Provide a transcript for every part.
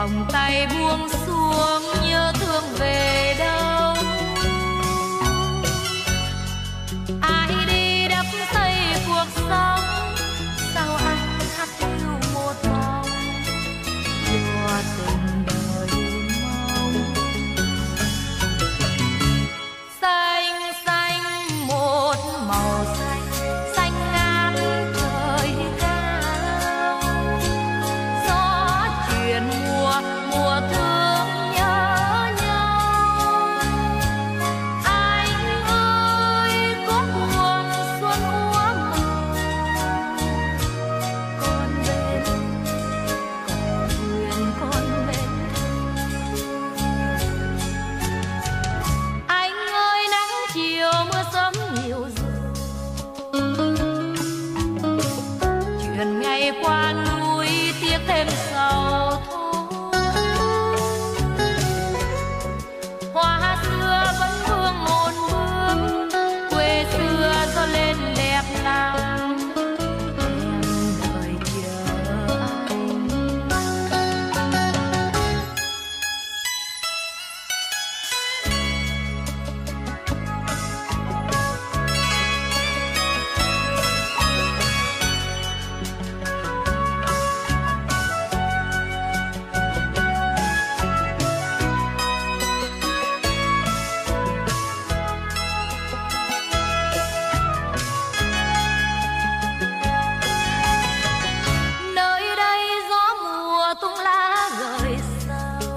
vòng tay buông xuống nhớ thương về đâu. Ai đi đắp xây cuộc sống, sao anh hát lưu một vòng đùa tình đời mong. Xanh xanh một màu xanh, xanh ngát trời cao. Gió chuyển mùa, mùa thương nhớ nhau. Anh ơi có buồn xuân úa màu, con bên còn thuyền con bên. Anh ơi nắng chiều mưa sớm nhiều rồi, chuyện ngày qua núi tiếc thêm sầu thôi. Hoa xưa vẫn vương một bước, quê xưa gió lên đẹp lắm. Em đợi chờ anh. Nơi đây gió mùa tung lá rơi sâu,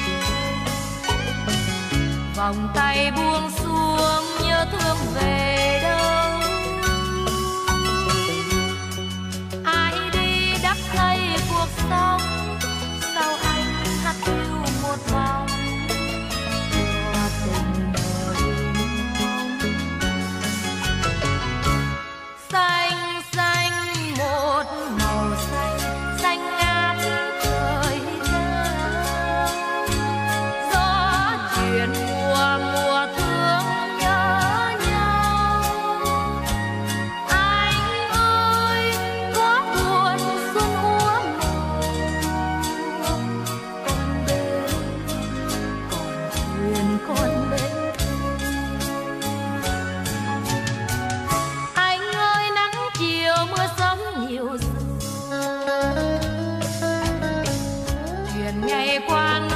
vòng tay buông xuống nhớ thương về đâu. Ai đi đắp xây cuộc sống, sao anh hát lưu một vòng đùa tình đời mong. Xanh xanh một màu xanh, xanh ngát trời cao. Gió chuyển mùa, mùa thương nhớ nhau. Anh ơi có buồn xuân úa màu, con bên còn thuyền con bên. Anh ơi nắng chiều mưa sớm nhiều rồi, chuyện ngày qua